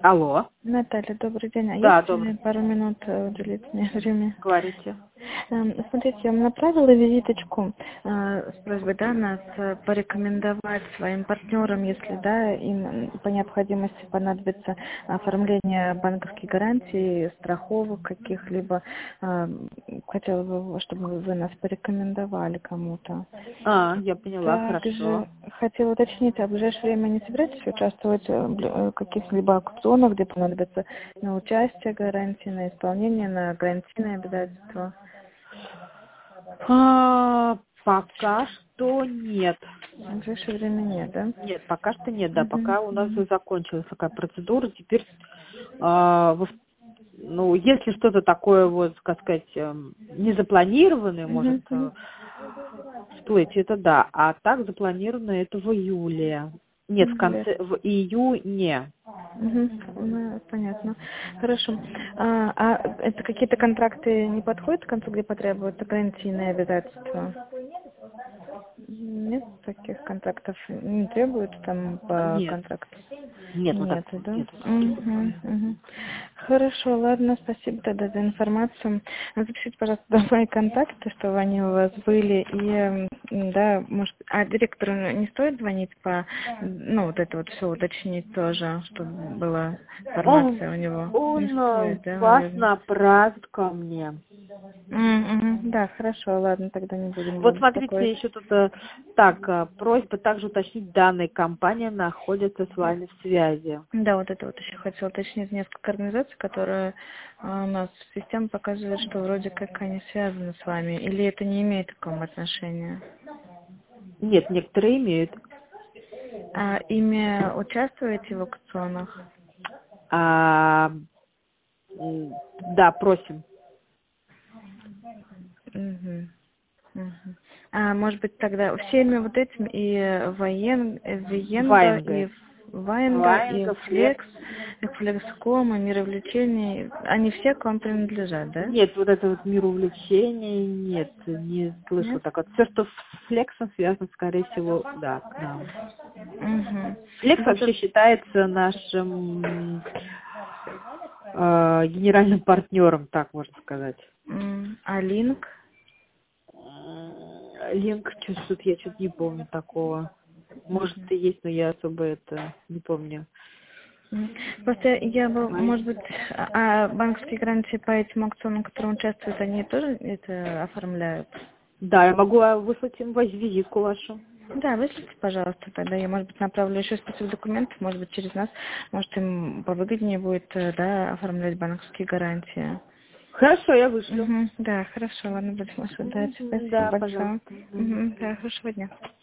Алло. Наталья, добрый день. А Да, есть добрый. пару минут уделить мне время? Говорите. Смотрите, я вам направила визиточку с просьбой, да, нас порекомендовать своим партнерам, если, да, им по необходимости понадобится оформление банковских гарантий, страховок каких-либо. Хотела бы, чтобы вы нас порекомендовали кому-то. Я поняла, Также хорошо. хотела уточнить, а в ближайшее время не собираетесь участвовать в каких-либо аукционах, где понадобится на участие гарантии, на исполнение, на гарантийные обязательства? Пока что нет. В ближайшее время нет, да? Нет, пока что нет, да. Мгм, Пока у нас мгм. закончилась такая процедура. Теперь, ну, если что-то такое, вот, как сказать, незапланированное может Мгм, мгм. всплыть, это да. А так запланировано это в июле. Нет, в июне. Ну, понятно. Хорошо. А это какие-то контракты не подходят к концу, где потребуются гарантийные обязательства? Нет таких контрактов? Не требуют там по Нет. контракту? Нет, вот Нет, так вот. да? Нет, вот таких. Мгм. Хорошо, ладно, спасибо тогда за информацию. Запишите, пожалуйста, мои контакты, чтобы они у вас были. И, да, может, директору не стоит звонить ну, вот это вот все уточнить тоже, чтобы была Он, информация у него? Не он стоит, да, вас наверное? направит ко мне. Да, хорошо, ладно, тогда не будем его Вот смотрите, беспокоить. еще тут просьба также уточнить, данная компания находится с вами в связи. Да, вот это вот еще хотела уточнить. Несколько организаций, которые у нас в системе показывают, что вроде как они связаны с вами. Или это не имеет к вам отношения? Нет, некоторые имеют. А ими участвуете в аукционах? А, да, просим. Мгм. Мгм. А может быть тогда всеми вот этим и Виенга, Ваенга. и Ваенга, и Ваенга, флекс. Флекс, и Флекском, и Мир увлечений, они все к вам принадлежат, да? Нет, вот это вот мир увлечений, нет, не слышала Нет? так. Вот все, что с флексом связано, скорее всего, да, к нам. Угу. Флекс вообще считается нашим генеральным партнером, так можно сказать. А Линк? Линк, что-то я что-то не помню такого. Может и есть, но я особо это не помню. Просто я бы, Вайн. может быть, банковские гарантии по этим аукционам, которые участвуют, они тоже это оформляют? Да, я могу выслать им визитку вашу. Да, вышлите, пожалуйста, тогда я, может быть, направлю еще список документов, может быть, через нас, может, им повыгоднее будет, да, оформлять банковские гарантии. Хорошо, я вышлю. Да, хорошо, ладно, будем ожидать. Спасибо Да, большое. пожалуйста. Да, хорошего дня.